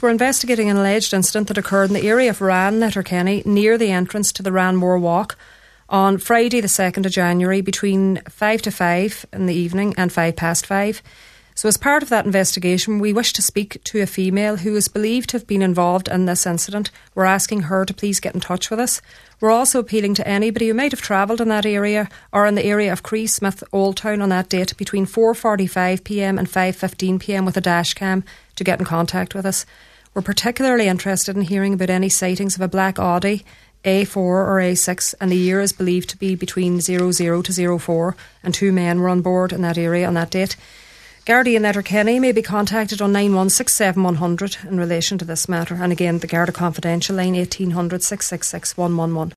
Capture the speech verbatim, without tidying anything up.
We're investigating an alleged incident that occurred in the area of Rann, Letterkenny, near the entrance to the Ranmore Walk on Friday the second of January between five to five in the evening and five past five. So as part of that investigation, we wish to speak to a female who is believed to have been involved in this incident. We're asking her to please get in touch with us. We're also appealing to anybody who might have travelled in that area or in the area of Cree Smith, Old Town on that date between four forty-five p m and five fifteen p m with a dash cam to get in contact with us. We're particularly interested in hearing about any sightings of a black Audi A four or A six, and the year is believed to be between zero zero to zero four, and two men were on board in that area on that date. Gardaí in Letterkenny may be contacted on nine one six seven one hundred in relation to this matter, and again the Garda Confidential line eighteen hundred, six six six, one one one.